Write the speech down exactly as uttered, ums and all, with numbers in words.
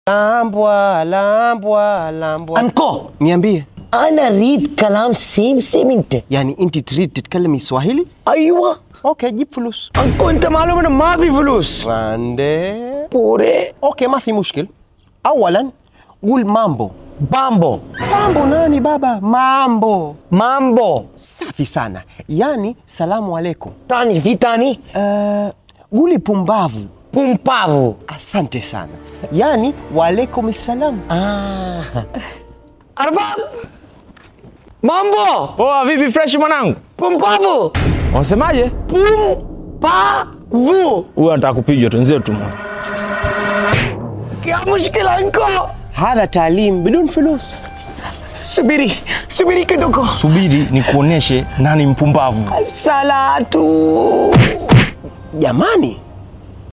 Lambwa, lambwa, lambwa. Anko, niambie. أنا أريد كلام سيم سيم أنت. يعني أنت تريد تتكلمي سواحيلي؟ أيوة. أوكي جيب فلوس. أنكو أنت معلوم إنه ما في فلوس. راندي. بوري. أوكي ما في مشكل. أولاً قول مامبو. بامبو. مامبو ناني بابا؟ مامبو. مامبو. safi sana. Yani salamu alaikum. تاني في تاني. Uh, قولي pumbavu. Pumpavu. Asante sana. Yani walaikum salam. Ah. Arbab. Mambo. Poa vipi fresh mwanangu? Pumpavu. Unasemaje? Pumpavu. Huyu anataka kupiga tuanze tu. Kia mushkila anko? Hadha taalim bidun fulus. Subiri, subiri kidogo. Subiri nikuoneshe nani mpumbavu. Salatu. Jamani.